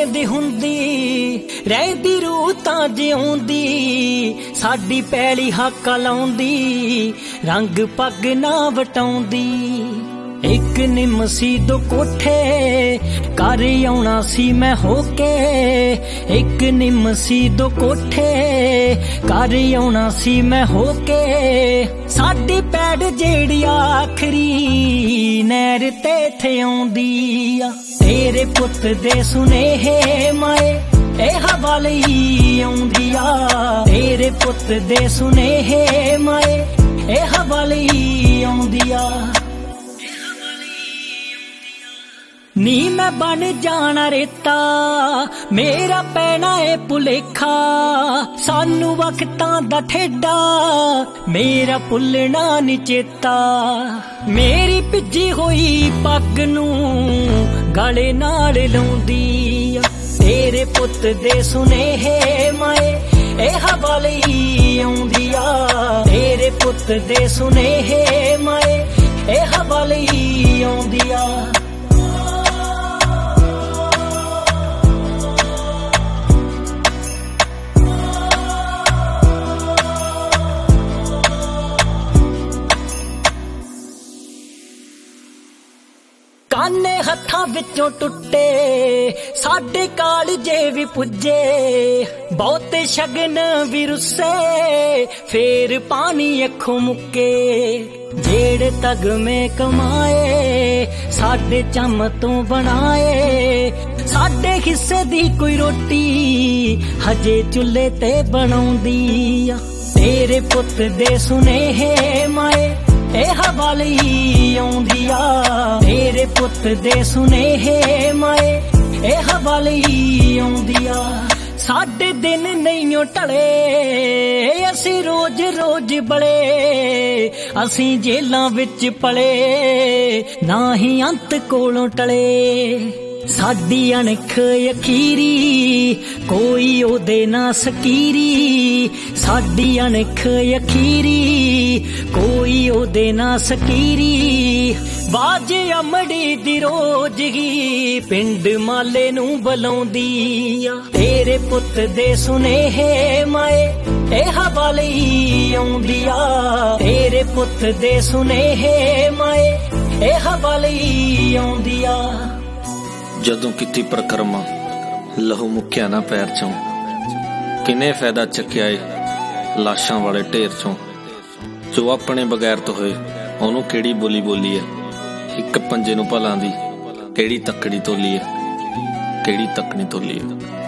ਰਹਿੰਦੀ ਹੁੰਦੀ ਰਹਿੰਦੀ ਰੂਹ ਤਾਂ ਜਿਉਂਦੀ ਸਾਡੀ ਪੈਲੀ ਹਾਕਾ ਲਾਉਂਦੀ ਰੰਗ ਪੱਗ ਨਾ ਵਟਾਉਂਦੀ। ਇੱਕ ਨਿੰਮ ਸੀ ਦੋ ਕੋਠੇ ਘਰ ਆਉਣਾ ਸੀ ਮੈਂ ਹੋ ਕੇ ਇੱਕ ਨਿੰਮ ਸੀ ਦੋ ਕੋਠੇ ਘਰ ਆਉਣਾ ਸੀ ਮੈਂ ਹੋ ਕੇ ਸਾਡੀ ਪੈੜ ਜਿਹੜੀ ਆਖਰੀ ਨਹਿਰ ਤੇ ਥਿਆਉਂਦੀ ਆ ਤੇਰੇ ਪੁੱਤ ਦੇ ਸੁਨੇਹੇ ਮਾਏ ਇਹ ਹਵਾ ਲਈ ਆਉਂਦੀ ਆ ਤੇਰੇ ਪੁੱਤ ਦੇ ਸੁਨੇਹੇ ਮਾਏ ਇਹ ਹਵਾ ਲਈ ਆਉਂਦੀ ਆ। ਨੀ ਮੈਂ ਬਣ ਜਾਣਾ ਰੇਤਾ ਮੇਰਾ ਪੈਣਾ ਏ ਭੁਲੇਖਾ ਸਾਨੂੰ ਵਕਤਾਂ ਦਾ ਠੇਡਾ ਮੇਰਾ ਭੁੱਲਣਾ ਨੀ ਚੇਤਾ ਮੇਰੀ ਭਿੱਜੀ ਹੋਈ ਪੱਗ ਨੂੰ ਗਲੇ ਨਾਲ ਲਾਉਂਦੀ ਆ ਤੇਰੇ ਪੁੱਤ ਦੇ ਸੁਨੇਹੇ ਮਾਏ ਇਹ ਹਵਾ ਲਈ ਆਉਂਦੀ ਆ ਤੇਰੇ ਪੁੱਤ ਦੇ ਸੁਨੇਹੇ ਮਾਏ ਇਹ ਹਵਾ ਲਈ ਆਉਂਦੀ ਆ। ਕਾਨੇ ਹੱਥਾਂ ਵਿੱਚੋਂ ਟੁੱਟੇ ਸਾਡੇ ਕਾਲਜੇ ਵੀ ਪੁੱਜੇ ਬਹੁਤੇ ਸ਼ਗਨ ਵੀ ਰੁੱਸੇ ਫੇਰ ਪਾਣੀ ਅੱਖੋਂ ਮੁੱਕੇ ਜਿਹੜੇ ਤਗਮੇ ਕਮਾਏ ਸਾਡੇ ਚੰਮ ਤੋਂ ਬਣਾਏ ਸਾਡੇ ਹਿੱਸੇ ਦੀ ਕੋਈ ਰੋਟੀ ਹਜੇ ਚੁੱਲ੍ਹੇ ਤੇ ਬਣਾਉਂਦੀ ਆ ਤੇਰੇ ਪੁੱਤ ਦੇ ਸੁਨੇਹੇ ਮਾਏ ਇਹ ਹਵਾ ਲਈ ਆਉਂਦੀ ਆ ਤੇਰੇ ਪੁੱਤ ਦੇ ਸੁਨੇਹੇ ਮਾਏ ਇਹ ਹਵਾ ਲਈ ਆਉਂਦੀ ਆ। ਸਾਡੇ ਦਿਨ ਨਹੀਂ ਢਲੇ ਅਸੀਂ ਰੋਜ਼ ਰੋਜ਼ ਬਲੇ ਅਸੀਂ ਜੇਲਾਂ ਵਿੱਚ ਪਲੇ ਨਾ ਹੀ ਅੰਤ ਕੋਲੋਂ ਟਲੇ ਸਾਡੀ ਅਣਖ ਅਖੀਰੀ ਕੋਈ ਉਹਦੇ ਨਾ ਸਕੀਰੀ ਸਾਡੀ ਅਣਖ ਅਖੀਰੀ ਕੋਈ ਉਹਦੇ ਨਾ ਸਕੀਰੀ ਬਾਜ ਅਮੜੀ ਦੀ ਰੋਜ਼ਗੀ ਪਿੰਡ ਮਾਲੇ ਨੂੰ ਬੁਲਾਉਂਦੀ ਆ ਤੇਰੇ ਪੁੱਤ ਦੇ ਸੁਨੇਹੇ ਮਾਏ ਇਹ ਹਵਾ ਲਈ ਆਉਂਦੀ ਆ ਤੇਰੇ ਪੁੱਤ ਦੇ ਸੁਨੇਹੇ ਮਾਏ ਇਹ ਹਵਾ ਲਈ ਆਉਂਦੀ ਆ। ਜਦੋਂ ਕੀਤੀ ਪਰਕਰਮਾ ਲਹੂ ਮੁੱਕਿਆ ਨਾ ਪੈਰ ਚੋਂ ਕਿਨੇ ਫਾਇਦਾ ਚੱਕਿਆ ਏ ਲਾਸ਼ਾਂ ਵਾਲੇ ਢੇਰ ਚੋਂ ਜੋ ਆਪਣੇ ਬਗੈਰਤ ਹੋਏ ਉਹਨੂੰ ਕਿਹੜੀ ਬੋਲੀ ਬੋਲੀ ਏ ਇੱਕ ਪੰਜੇ ਨੂੰ ਭਲਾਂ ਦੀ ਕਿਹੜੀ ਤੱਕੜੀ ਤੋਲੀ ਏ ਕਿਹੜੀ ਤੱਕਣੀ ਤੋਲੀ ਏ।